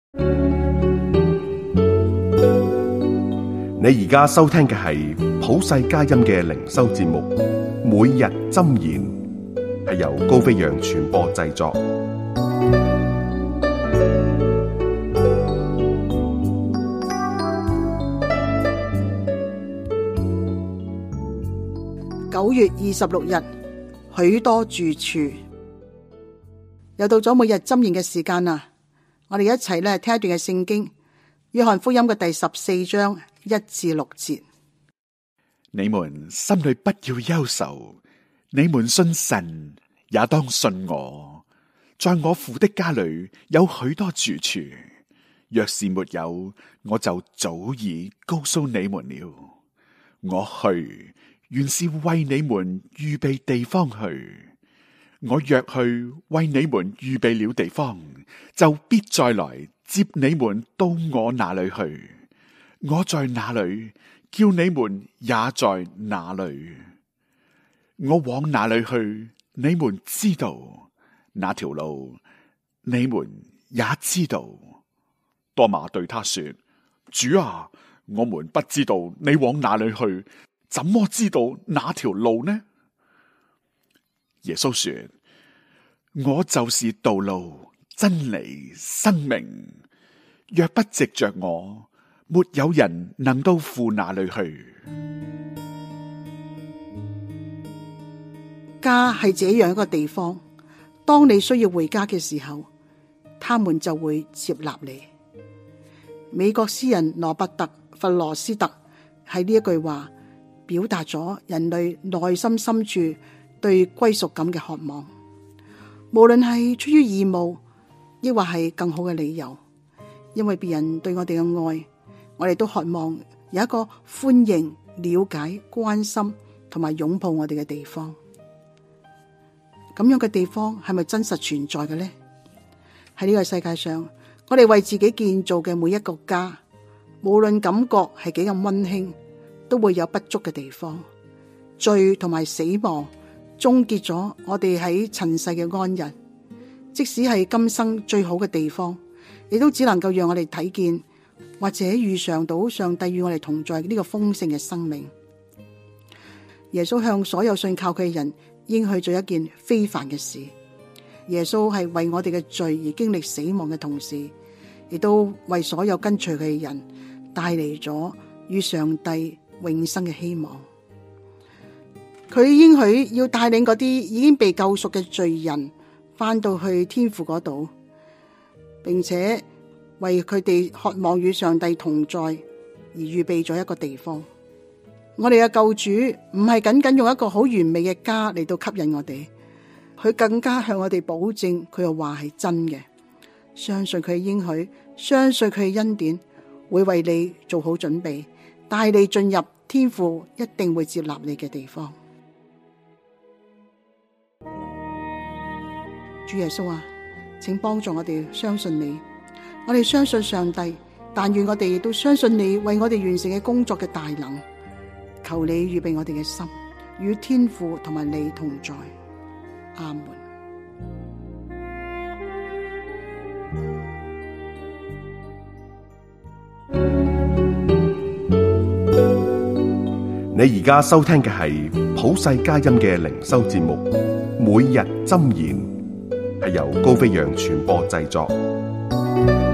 你而家收聽嘅係普世佳音嘅靈修節目，每日箴言，係由高飛揚傳播製作。 9月26日，許多住處。又到咗每日箴言嘅時間啦，我哋一齊咧聽一段嘅聖經，約翰福音嘅第14章1至6節。 你們心裏不要憂愁，你們信神，也當信我。在我父的家裏有許多住處，若是沒有，我就早已告訴你們了。我去，原是為你們預備地方去。我若去為你們預備了地方，就必再來接你們到我那裏去。我在哪裏，叫你們也在哪裏。我往哪裏去，你們知道，那條路你們也知道。多馬對他說：主啊，我們不知道你往哪裏去，怎麼知道那條路呢？耶穌說：我就是道路、真理、生命。若不藉着我，沒有人能到父那裏去。 家係這樣一個地方，當你需要回家嘅時候，他們就會接納你。美國詩人羅伯特·弗羅斯特喺呢一句話表達咗人類內心深處對歸屬感嘅渴望，無論係出於義務，抑或係更好嘅理由，因為別人對我哋嘅愛，我哋都渴望有一個歡迎、了解、關心同埋擁抱我哋嘅地方。咁樣嘅地方係咪真實存在嘅呢？喺呢個世界上，我哋為自己建造嘅每一個家，無論感覺係幾咁溫馨，都會有不足嘅地方。罪同埋死亡終結咗我哋喺塵世嘅安逸，即使係今生最好嘅地方，亦都只能夠讓我哋睇見或者遇上到上帝與我哋同在呢個豐盛嘅生命。耶穌向所有信靠佢嘅人應許咗一件非凡嘅事。耶穌係為我哋嘅罪而經歷死亡嘅同時，亦都為所有跟隨佢嘅人帶嚟咗與上帝永生嘅希望。佢應許要帶領嗰啲已經被救贖嘅罪人翻到去天父嗰度，並且為佢哋渴望與上帝同在而預備咗一個地方。我哋嘅救主唔係僅僅用一個好完美嘅家嚟到吸引我哋，佢更加向我哋保證佢嘅話係真嘅，相信佢嘅應許，相信佢嘅恩典會為你做好準備，帶你進入天父一定會接納你嘅地方。主耶穌啊，請幫助我哋相信你，我哋相信上帝，但願我哋亦都相信你為我哋完成嘅工作嘅大能。求你預備我哋嘅心，與天父同埋你同在。阿門。 你而家收聽嘅係普世佳音嘅靈修節目，每日箴言，係由高飛揚傳播製作。